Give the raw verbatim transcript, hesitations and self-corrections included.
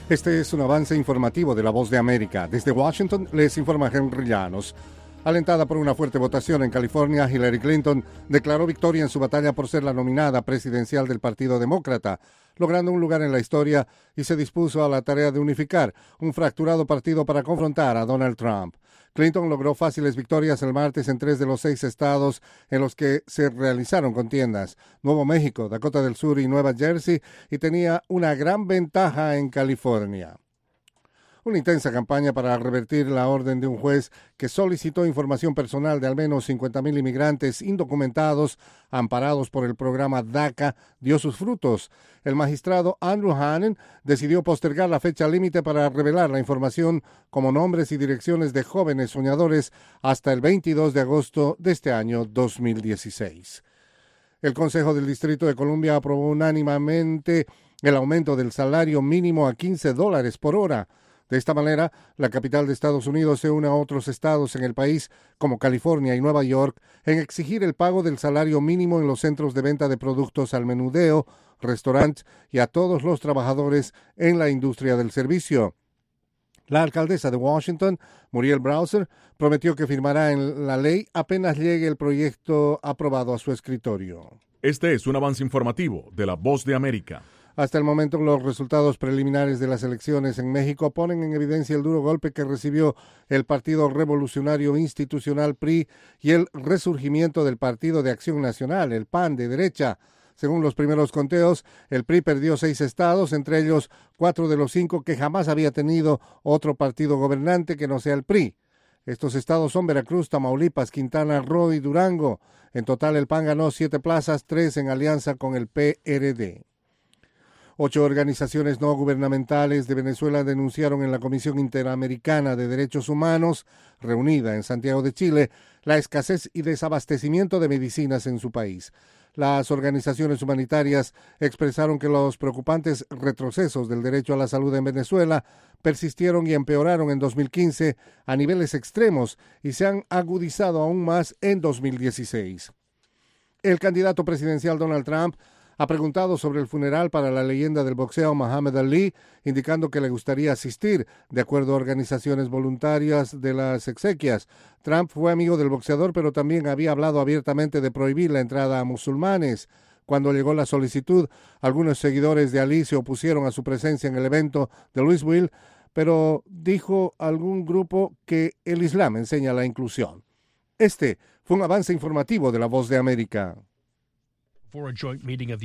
Este es un avance informativo de La Voz de América. Desde Washington les informa Henry Llanos. Alentada por una fuerte votación en California, Hillary Clinton declaró victoria en su batalla por ser la nominada presidencial del Partido Demócrata, logrando un lugar en la historia, y se dispuso a la tarea de unificar un fracturado partido para confrontar a Donald Trump. Clinton logró fáciles victorias el martes en tres de los seis estados en los que se realizaron contiendas: Nuevo México, Dakota del Sur y Nueva Jersey, y tenía una gran ventaja en California. Una intensa campaña para revertir la orden de un juez que solicitó información personal de al menos cincuenta mil inmigrantes indocumentados amparados por el programa DACA dio sus frutos. El magistrado Andrew Hanen decidió postergar la fecha límite para revelar la información como nombres y direcciones de jóvenes soñadores hasta el veintidós de agosto de este año dos mil dieciséis. El Consejo del Distrito de Columbia aprobó unánimemente el aumento del salario mínimo a quince dólares por hora. De esta manera, la capital de Estados Unidos se une a otros estados en el país, como California y Nueva York, en exigir el pago del salario mínimo en los centros de venta de productos al menudeo, restaurantes y a todos los trabajadores en la industria del servicio. La alcaldesa de Washington, Muriel Bowser, prometió que firmará en la ley apenas llegue el proyecto aprobado a su escritorio. Este es un avance informativo de La Voz de América. Hasta el momento, los resultados preliminares de las elecciones en México ponen en evidencia el duro golpe que recibió el Partido Revolucionario Institucional P R I y el resurgimiento del Partido de Acción Nacional, el P A N de derecha. Según los primeros conteos, el P R I perdió seis estados, entre ellos cuatro de los cinco que jamás había tenido otro partido gobernante que no sea el P R I. Estos estados son Veracruz, Tamaulipas, Quintana Roo y Durango. En total, el P A N ganó siete plazas, tres en alianza con el P R D. Ocho organizaciones no gubernamentales de Venezuela denunciaron en la Comisión Interamericana de Derechos Humanos, reunida en Santiago de Chile, la escasez y desabastecimiento de medicinas en su país. Las organizaciones humanitarias expresaron que los preocupantes retrocesos del derecho a la salud en Venezuela persistieron y empeoraron en dos mil quince a niveles extremos y se han agudizado aún más en dos mil dieciséis. El candidato presidencial Donald Trump ha preguntado sobre el funeral para la leyenda del boxeo Muhammad Ali, indicando que le gustaría asistir, de acuerdo a organizaciones voluntarias de las exequias. Trump fue amigo del boxeador, pero también había hablado abiertamente de prohibir la entrada a musulmanes. Cuando llegó la solicitud, algunos seguidores de Ali se opusieron a su presencia en el evento de Louisville, pero dijo algún grupo que el Islam enseña la inclusión. Este fue un avance informativo de La Voz de América. For a joint meeting of the